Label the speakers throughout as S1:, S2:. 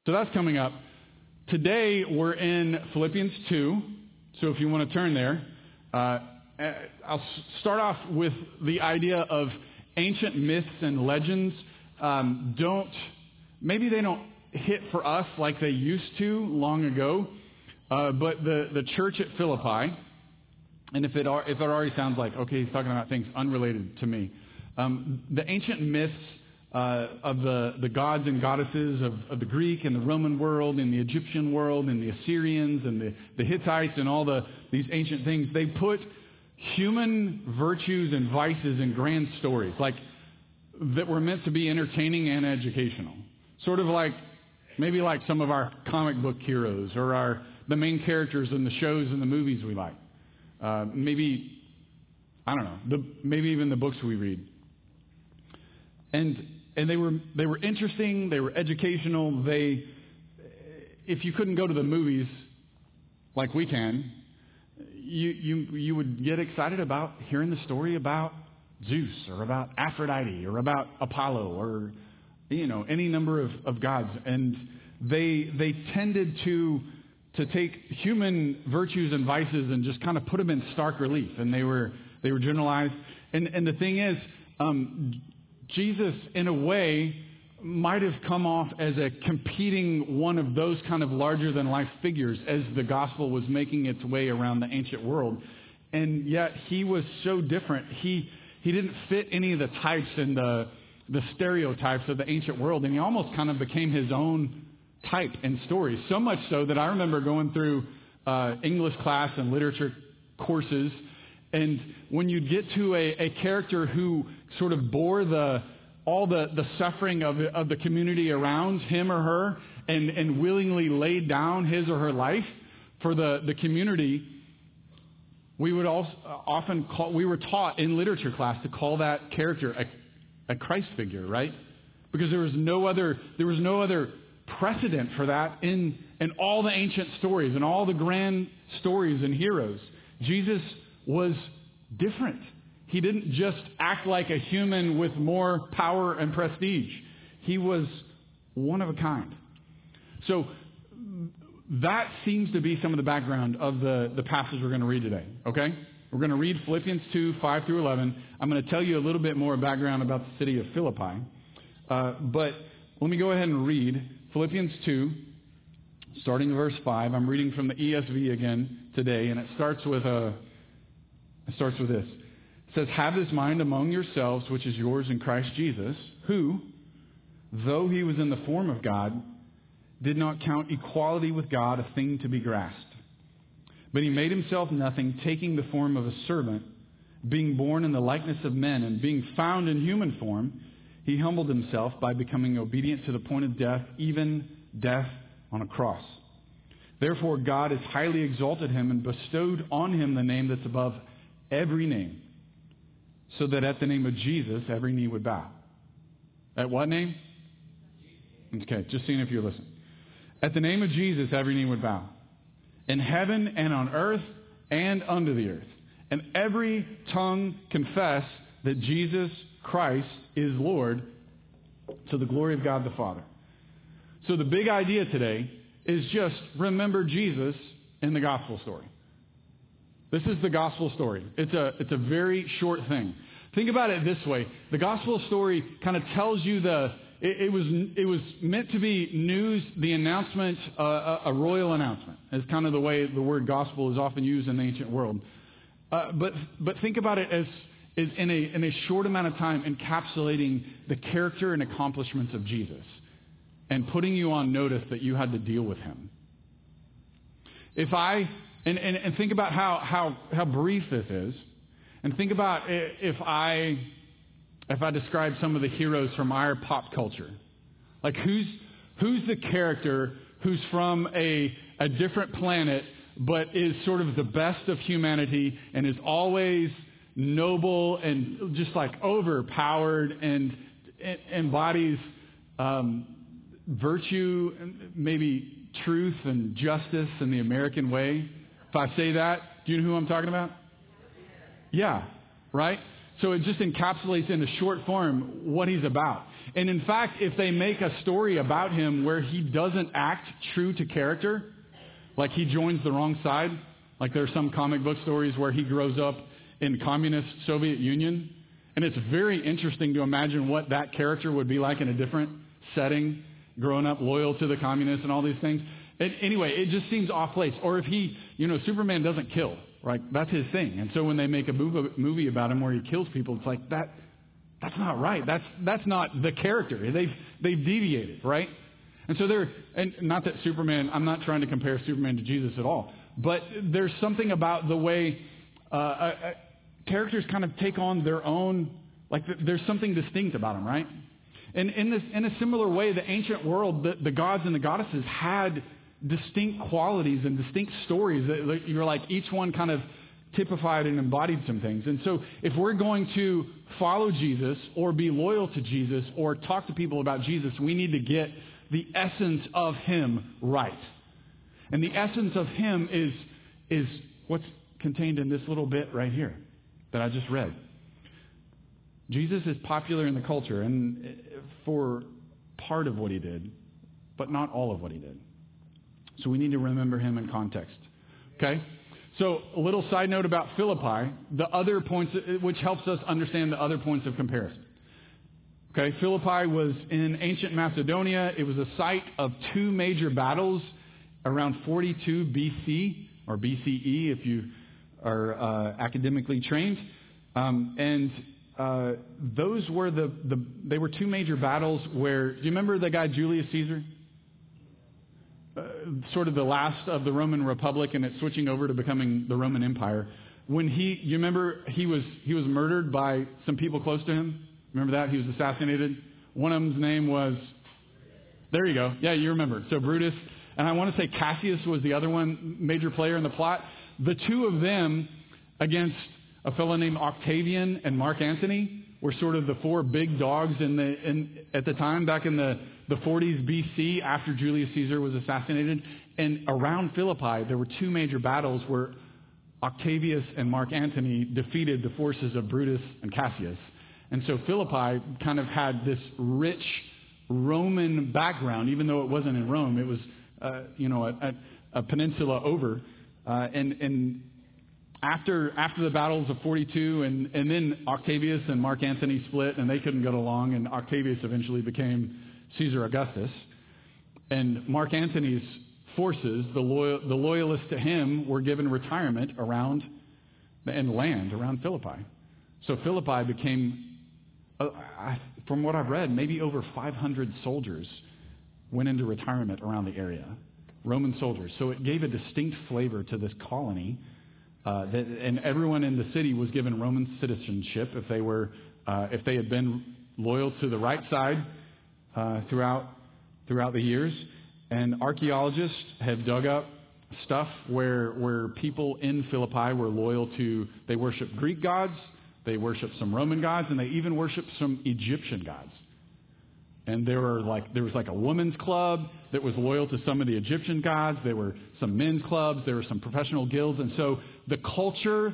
S1: So that's coming up. Today we're in Philippians 2. So if you want to turn there, I'll start off with the idea of ancient myths and legends. Maybe they don't hit for us like they used to long ago. But the church at Philippi, and if it already sounds like, okay, he's talking about things unrelated to me. The ancient myths of the gods and goddesses of the Greek and the Roman world and the Egyptian world and the Assyrians and the Hittites and all these ancient things, they put human virtues and vices in grand stories, like that were meant to be entertaining and educational. Sort of like, maybe like some of our comic book heroes or the main characters in the shows and the movies we like. Maybe even the books we read. And they were interesting, they were educational, if you couldn't go to the movies like we can, you would get excited about hearing the story about Zeus or about Aphrodite or about Apollo or any number of gods. And they tended to take human virtues and vices and just kind of put them in stark relief, and they were generalized. And the thing is, Jesus, in a way, might have come off as a competing one of those kind of larger-than-life figures as the gospel was making its way around the ancient world. And yet, he was so different. He didn't fit any of the types and the stereotypes of the ancient world, and he almost kind of became his own type and story. So much so that I remember going through English class and literature courses, and when you'd get to a character who sort of bore all the suffering of the community around him or her and willingly laid down his or her life for the community, we would we were taught in literature class to call that character a Christ figure, right? Because there was no other precedent for that in all the ancient stories and all the grand stories and heroes. Jesus was different. He didn't just act like a human with more power and prestige. He was one of a kind. So that seems to be some of the background of the passage we're going to read today. Okay? We're going to read Philippians 2, 5 through 11. I'm going to tell you a little bit more background about the city of Philippi. But let me go ahead and read Philippians 2, starting in verse 5. I'm reading from the ESV again today, and it starts with this. It says, "Have this mind among yourselves, which is yours in Christ Jesus, who, though he was in the form of God, did not count equality with God a thing to be grasped. But he made himself nothing, taking the form of a servant, being born in the likeness of men, and being found in human form, he humbled himself by becoming obedient to the point of death, even death on a cross. Therefore God has highly exalted him and bestowed on him the name that's above every name, so that at the name of Jesus every knee would bow." At what name? Okay, just seeing if you're listening. At the name of Jesus every knee would bow, in heaven and on earth and under the earth, and every tongue confess that Jesus Christ is Lord, to the glory of God the Father. So the big idea today is just remember Jesus in the gospel story. This is the gospel story. It's a very short thing. Think about it this way. The gospel story kind of tells you it was meant to be news, the announcement, a royal announcement. Is kind of the way the word gospel is often used in the ancient world. But think about it as in a short amount of time encapsulating the character and accomplishments of Jesus and putting you on notice that you had to deal with him. And think about how brief this is, and think about if I describe some of the heroes from our pop culture. Like who's the character who's from a different planet but is sort of the best of humanity and is always noble and just like overpowered and embodies virtue, maybe truth and justice in the American way? If I say that, do you know who I'm talking about? Yeah, right? So it just encapsulates in a short form what he's about. And in fact, if they make a story about him where he doesn't act true to character, like he joins the wrong side, like there's some comic book stories where he grows up in communist Soviet Union, and it's very interesting to imagine what that character would be like in a different setting, growing up loyal to the communists and all these things. Anyway, it just seems off place. Or if he, Superman doesn't kill, right? That's his thing. And so when they make a movie about him where he kills people, it's like that's not right. That's not the character. They've deviated, right? And so and not that Superman, I'm not trying to compare Superman to Jesus at all, but there's something about the way characters kind of take on their own, like there's something distinct about them, right? And in a similar way, the ancient world, the gods and the goddesses had distinct qualities and distinct stories that you're like each one kind of typified and embodied some things. And so if we're going to follow Jesus or be loyal to Jesus or talk to people about Jesus, we need to get the essence of him right. And the essence of him is what's contained in this little bit right here that I just read. Jesus is popular in the culture and for part of what he did, but not all of what he did. So we need to remember him in context. Okay? So a little side note about Philippi, the other points, which helps us understand the other points of comparison. Okay, Philippi was in ancient Macedonia. It was a site of two major battles around 42 BC, or BCE if you are academically trained. Those were they were two major battles where, do you remember the guy Julius Caesar? Sort of the last of the Roman Republic, and it's switching over to becoming the Roman Empire. When you remember he was murdered by some people close to him? Remember that? He was assassinated. One of them's name was, there you go. Yeah, you remember. So Brutus. And I want to say Cassius was the other one, major player in the plot. The two of them against a fellow named Octavian and Mark Antony were sort of the four big dogs at the time, back in the 40s BC, after Julius Caesar was assassinated. And around Philippi, there were two major battles where Octavius and Mark Antony defeated the forces of Brutus and Cassius. And so Philippi kind of had this rich Roman background, even though it wasn't in Rome. It was, a peninsula over. And after the battles of 42, and then Octavius and Mark Antony split, and they couldn't get along, and Octavius eventually became Caesar Augustus. And Mark Antony's forces, the loyalists to him, were given retirement around and land around Philippi. So Philippi became, from what I've read, maybe over 500 soldiers went into retirement around the area, Roman soldiers. So it gave a distinct flavor to this colony, and everyone in the city was given Roman citizenship if they had been loyal to the right side throughout the years. And archaeologists have dug up stuff where people in Philippi were loyal to, they worshiped Greek gods, they worshiped some Roman gods, and they even worshiped some Egyptian gods. And there was like a women's club that was loyal to some of the Egyptian gods. There were some men's clubs. There were some professional guilds. And so the culture,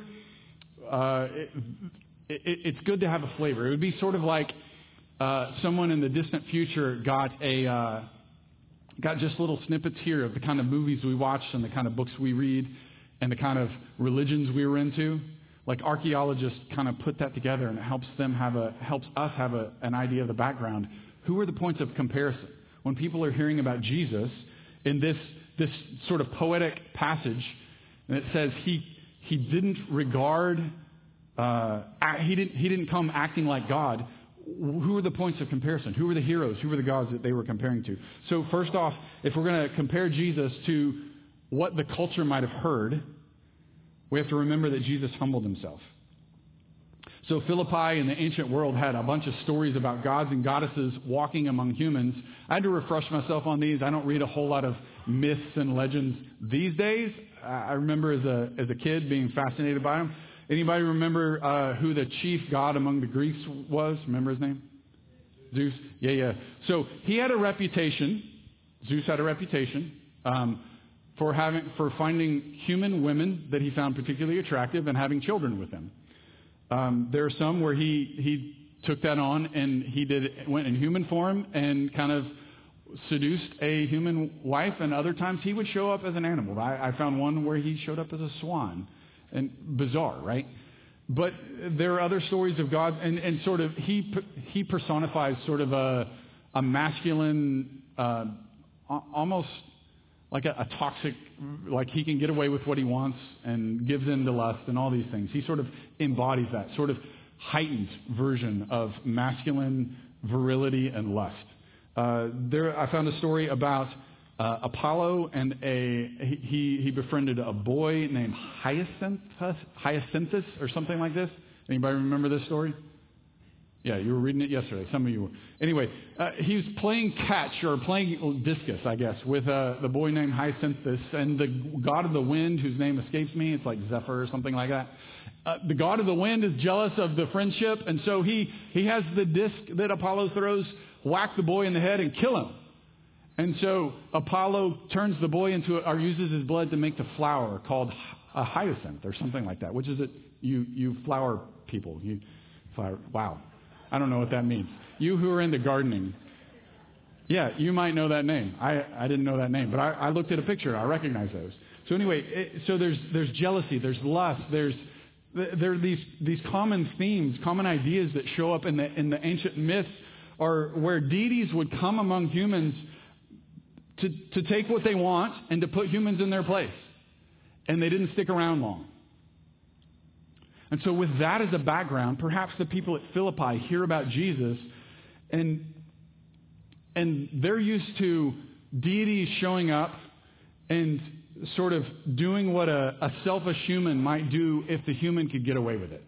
S1: it's good to have a flavor. It would be sort of like someone in the distant future got just little snippets here of the kind of movies we watched and the kind of books we read and the kind of religions we were into. Like archaeologists kind of put that together, and it helps us have an idea of the background. Who are the points of comparison? When people are hearing about Jesus in this sort of poetic passage, and it says he didn't regard, he didn't come acting like God. Who are the points of comparison? Who are the heroes? Who are the gods that they were comparing to? So first off, if we're going to compare Jesus to what the culture might have heard, we have to remember that Jesus humbled himself. So Philippi in the ancient world had a bunch of stories about gods and goddesses walking among humans. I had to refresh myself on these. I don't read a whole lot of myths and legends these days. I remember as a kid being fascinated by them. Anybody remember who the chief god among the Greeks was? Remember his name? Zeus? Yeah. So he had a reputation. Zeus had a reputation for finding human women that he found particularly attractive and having children with them. There are some where he took that on, and went in human form and kind of seduced a human wife, and other times he would show up as an animal. I found one where he showed up as a swan, and bizarre, right? But there are other stories of God, and sort of he personifies sort of a masculine, almost like a toxic, like he can get away with what he wants and gives in to lust and all these things. He sort of embodies that sort of heightened version of masculine virility and lust. I found a story about Apollo, and he befriended a boy named Hyacinthus or something like this. Anybody remember this story? Yeah, you were reading it yesterday. Some of you were. Anyway, he was playing catch or playing discus, I guess, with the boy named Hyacinthus, and the god of the wind, whose name escapes me, it's like Zephyr or something like that. The god of the wind is jealous of the friendship, and so he has the disc that Apollo throws, whack the boy in the head and kill him. And so Apollo turns the boy or uses his blood to make the flower called a hyacinth or something like that, which is you flower people. Wow. I don't know what that means. You who are into gardening, yeah, you might know that name. I didn't know that name, but I looked at a picture. I recognize those. So anyway, so there's jealousy, there's lust, there are these common themes, common ideas that show up in the ancient myths, or where deities would come among humans to take what they want and to put humans in their place. And they didn't stick around long. And so with that as a background, perhaps the people at Philippi hear about Jesus, and they're used to deities showing up and sort of doing what a selfish human might do if the human could get away with it.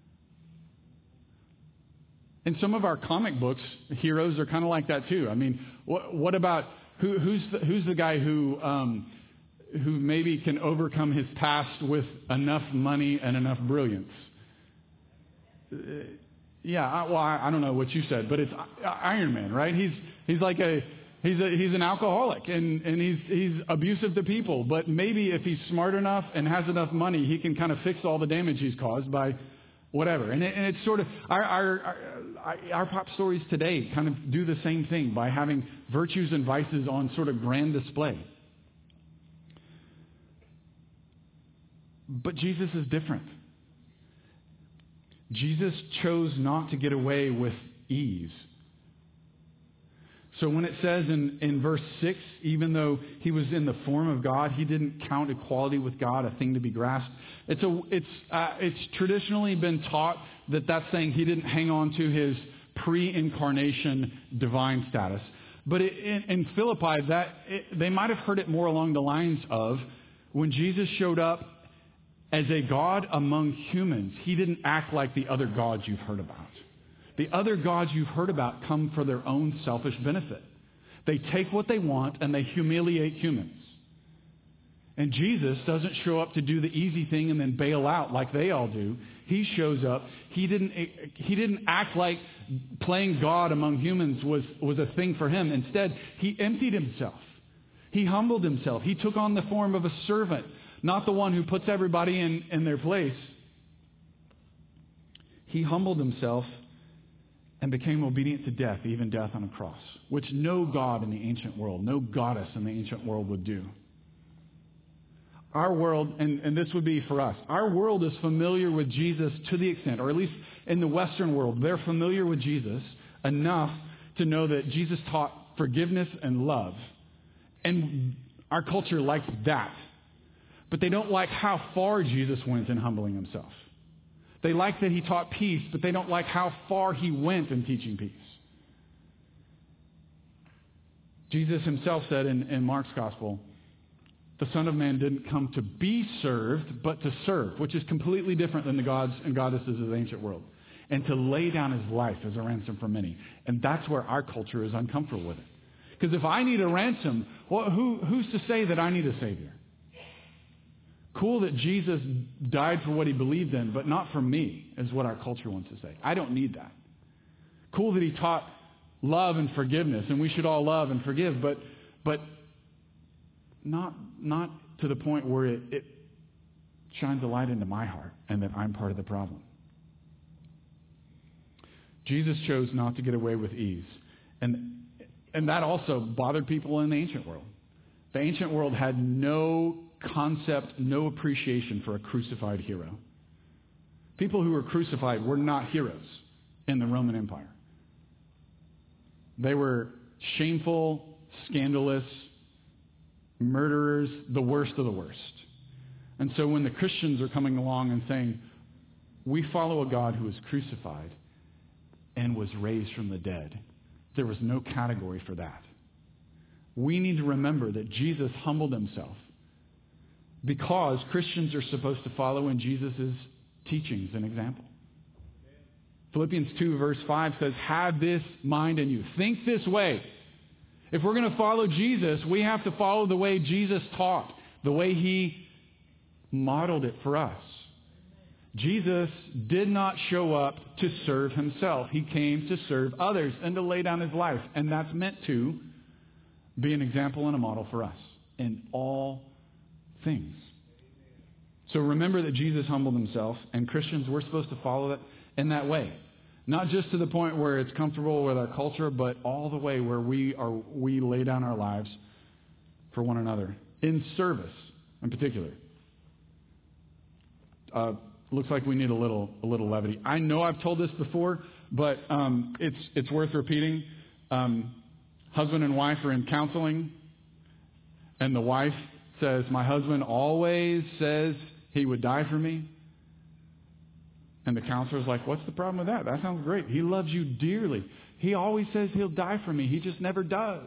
S1: And some of our comic books heroes are kind of like that too. I mean, what about who's the guy who maybe can overcome his past with enough money and enough brilliance? I don't know what you said, but it's Iron Man, right? He's like he's an alcoholic, and he's abusive to people. But maybe if he's smart enough and has enough money, he can kind of fix all the damage he's caused by whatever. And it's sort of our pop stories today kind of do the same thing by having virtues and vices on sort of grand display. But Jesus is different. Jesus chose not to get away with ease. So when it says in verse 6, even though he was in the form of God, he didn't count equality with God a thing to be grasped. It's traditionally been taught that that's saying he didn't hang on to his pre-incarnation divine status. But in Philippi, they might have heard it more along the lines of when Jesus showed up as a God among humans, he didn't act like the other gods you've heard about. The other gods you've heard about come for their own selfish benefit. They take what they want and they humiliate humans. And Jesus doesn't show up to do the easy thing and then bail out like they all do. He shows up. He didn't act like playing God among humans was a thing for him. Instead, he emptied himself. He humbled himself. He took on the form of a servant, not the one who puts everybody in their place. He humbled himself and became obedient to death, even death on a cross, which no god in the ancient world, no goddess in the ancient world would do. Our world, and this would be for us, our world is familiar with Jesus to the extent, or at least in the Western world, they're familiar with Jesus enough to know that Jesus taught forgiveness and love. And our culture likes that. But they don't like how far Jesus went in humbling himself. They like that he taught peace, but they don't like how far he went in teaching peace. Jesus himself said in Mark's gospel, the Son of Man didn't come to be served, but to serve, which is completely different than the gods and goddesses of the ancient world, and to lay down his life as a ransom for many. And that's where our culture is uncomfortable with it. Because if I need a ransom, well, who's to say that I need a Savior? Cool that Jesus died for what he believed in, but not for me, is what our culture wants to say. I don't need that. Cool that he taught love and forgiveness, and we should all love and forgive, but not to the point where it shines a light into my heart and that I'm part of the problem. Jesus chose not to get away with ease. And that also bothered people in the ancient world. The ancient world had no concept, no appreciation for a crucified hero. People who were crucified were not heroes in the Roman Empire. They were shameful, scandalous, murderers, the worst of the worst. And so when the Christians are coming along and saying, we follow a God who was crucified and was raised from the dead, there was no category for that. We need to remember that Jesus humbled himself because Christians are supposed to follow in Jesus' teachings and example. Philippians 2 verse 5 says, have this mind in you. Think this way. If we're going to follow Jesus, we have to follow the way Jesus taught, the way he modeled it for us. Jesus did not show up to serve himself. He came to serve others and to lay down his life. And that's meant to be an example and a model for us in all things. So remember that Jesus humbled himself, and Christians, we're supposed to follow that in that way. Not just to the point where it's comfortable with our culture, but all the way where we lay down our lives for one another in service, in particular. Looks like we need a little levity. I know I've told this before, but it's worth repeating. Husband and wife are in counseling, and the wife says, "My husband always says he would die for me." And the counselor's like, "What's the problem with that? That sounds great. He loves you dearly. He always says he'll die for me. He just never does."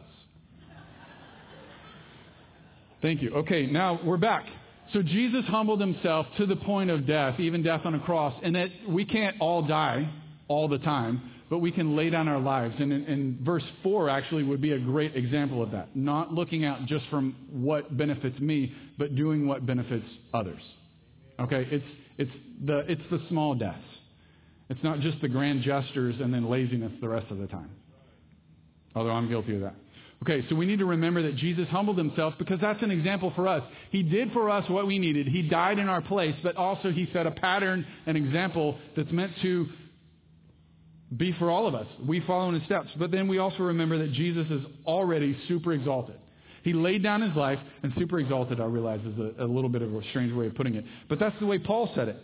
S1: Thank you. Okay, now we're back. So Jesus humbled himself to the point of death, even death on a cross. And that we can't all die all the time, but we can lay down our lives. And verse 4 actually would be a great example of that. Not looking out just from what benefits me, but doing what benefits others. Okay, it's the small deaths. It's not just the grand gestures and then laziness the rest of the time. Although I'm guilty of that. Okay, so we need to remember that Jesus humbled himself because that's an example for us. He did for us what we needed. He died in our place, but also he set a pattern, an example that's meant to be for all of us. We follow in his steps. But then we also remember that Jesus is already super exalted. He laid down his life, and super exalted, I realize, is a little bit of a strange way of putting it. But that's the way Paul said it.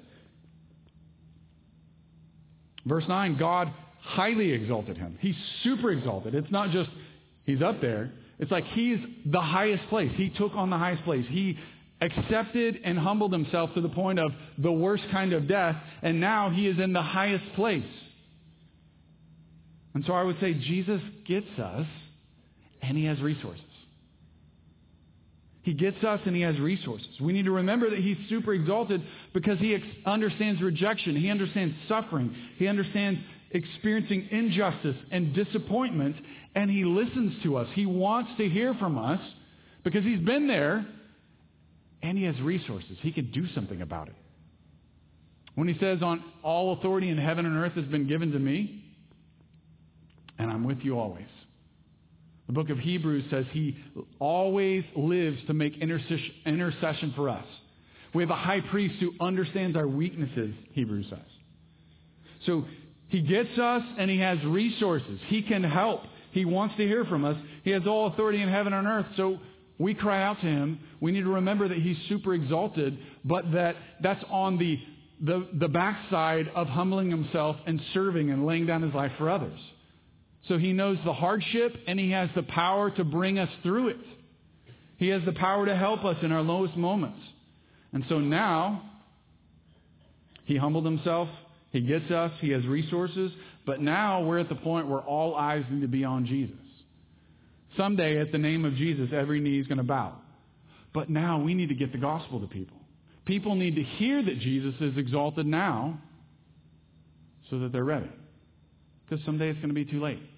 S1: Verse 9, God highly exalted him. He's super exalted. It's not just he's up there. It's like he's the highest place. He took on the highest place. He accepted and humbled himself to the point of the worst kind of death, and now he is in the highest place. And so I would say Jesus gets us, and he has resources. He gets us and he has resources. We need to remember that he's super exalted because he understands rejection. He understands suffering. He understands experiencing injustice and disappointment, and he listens to us. He wants to hear from us because he's been there and he has resources. He can do something about it. When he says, "On all authority in heaven and earth has been given to me, and I'm with you always." The book of Hebrews says he always lives to make intercession for us. We have a high priest who understands our weaknesses, Hebrews says. So he gets us and he has resources. He can help. He wants to hear from us. He has all authority in heaven and earth. So we cry out to him. We need to remember that he's super exalted, but that's on the backside of humbling himself and serving and laying down his life for others. So he knows the hardship, and he has the power to bring us through it. He has the power to help us in our lowest moments. And so now, he humbled himself, he gets us, he has resources, but now we're at the point where all eyes need to be on Jesus. Someday, at the name of Jesus, every knee is going to bow. But now we need to get the gospel to people. People need to hear that Jesus is exalted now so that they're ready. Because someday it's going to be too late.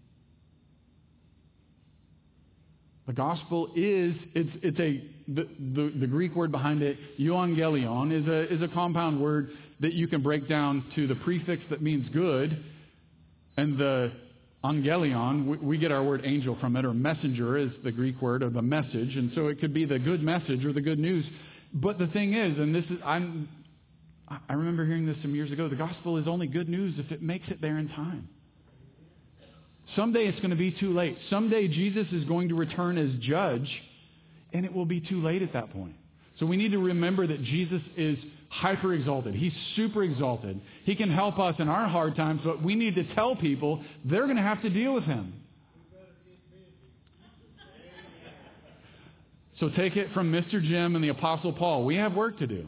S1: The gospel is, the Greek word behind it, euangelion, is a compound word that you can break down to the prefix that means good, and the angelion, we get our word angel from it, or messenger is the Greek word of the message, and so it could be the good message or the good news. But the thing is, and this is, I remember hearing this some years ago. The gospel is only good news if it makes it there in time. Someday it's going to be too late. Someday Jesus is going to return as judge, and it will be too late at that point. So we need to remember that Jesus is hyper exalted. He's super exalted. He can help us in our hard times, but we need to tell people they're going to have to deal with him. So take it from Mr. Jim and the Apostle Paul. We have work to do.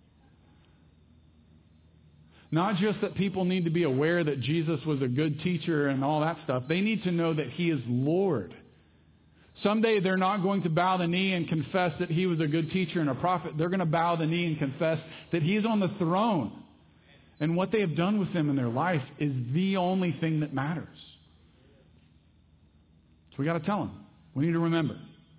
S1: Not just that people need to be aware that Jesus was a good teacher and all that stuff. They need to know that he is Lord. Someday they're not going to bow the knee and confess that he was a good teacher and a prophet. They're going to bow the knee and confess that he is on the throne. And what they have done with him in their life is the only thing that matters. So we got to tell them. We need to remember.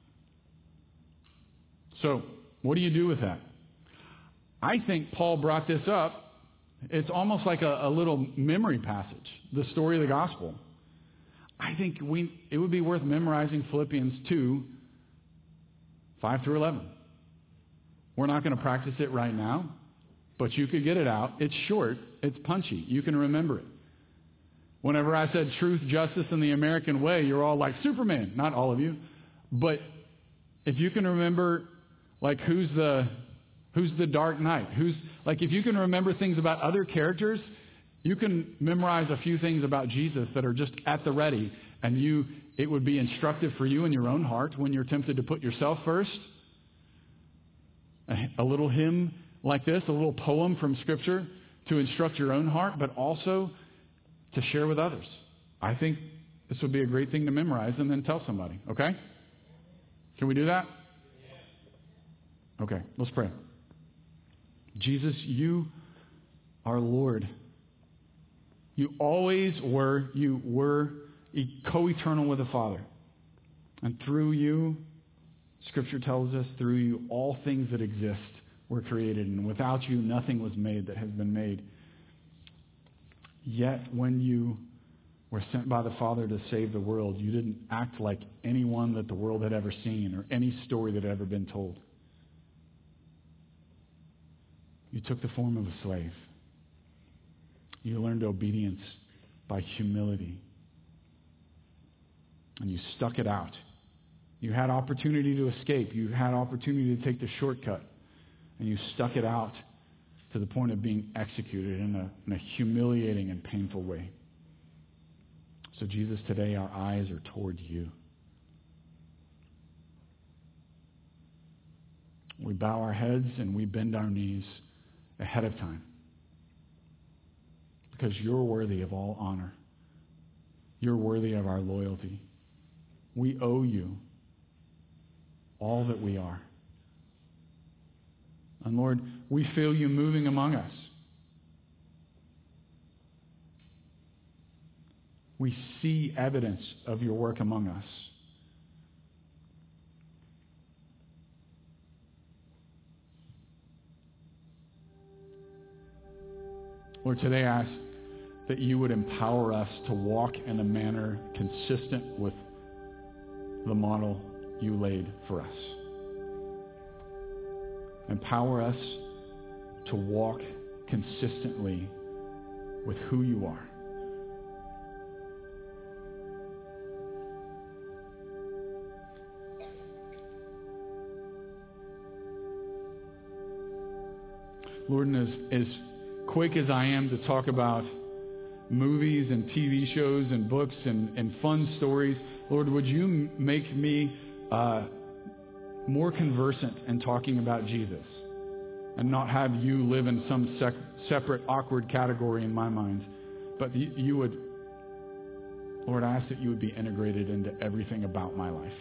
S1: So, what do you do with that? I think Paul brought this up. It's almost like a little memory passage, the story of the gospel. I think it would be worth memorizing Philippians 2, 5 through 11. We're not going to practice it right now, but you could get it out. It's short. It's punchy. You can remember it. Whenever I said truth, justice, and the American way, you're all like Superman. Not all of you. But if you can remember, like, who's the Dark Knight? If you can remember things about other characters, you can memorize a few things about Jesus that are just at the ready, and it would be instructive for you in your own heart when you're tempted to put yourself first. A little hymn like this, a little poem from Scripture to instruct your own heart, but also to share with others. I think this would be a great thing to memorize and then tell somebody, okay? Can we do that? Okay, let's pray. Jesus, you are Lord. You always were. You were co-eternal with the Father. And through you, Scripture tells us, through you, all things that exist were created. And without you, nothing was made that has been made. Yet, when you were sent by the Father to save the world, you didn't act like anyone that the world had ever seen or any story that had ever been told. You took the form of a slave. You learned obedience by humility. And you stuck it out. You had opportunity to escape. You had opportunity to take the shortcut. And you stuck it out to the point of being executed in a humiliating and painful way. So Jesus, today our eyes are toward you. We bow our heads and we bend our knees ahead of time. Because you're worthy of all honor. You're worthy of our loyalty. We owe you all that we are. And Lord, we feel you moving among us. We see evidence of your work among us. Lord, today I ask that you would empower us to walk in a manner consistent with the model you laid for us. Empower us to walk consistently with who you are. Lord, and as quick as I am to talk about movies and TV shows and books and fun stories, Lord, would you make me more conversant in talking about Jesus and not have you live in some separate, awkward category in my mind, but you would, Lord, I ask that you would be integrated into everything about my life.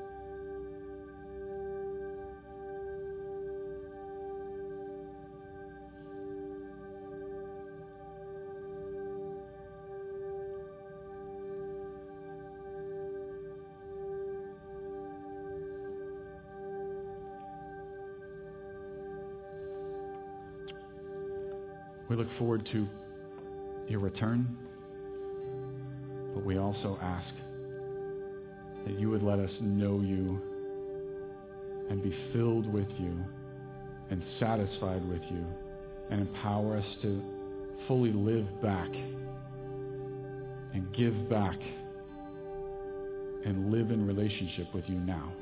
S1: We look forward to your return, but we also ask that you would let us know you and be filled with you and satisfied with you and empower us to fully live back and give back and live in relationship with you now.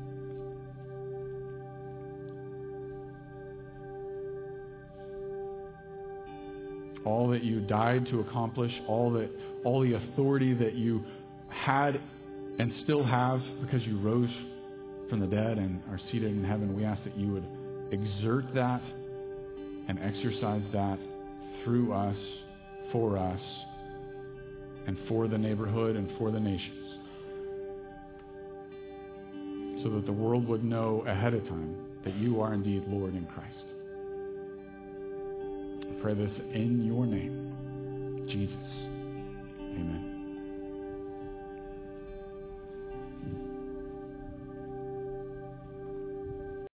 S1: All that you died to accomplish, all the authority that you had and still have because you rose from the dead and are seated in heaven, we ask that you would exert that and exercise that through us, and for the neighborhood and for the nations, so that the world would know ahead of time that you are indeed Lord in Christ. I pray this in your name, Jesus. Amen.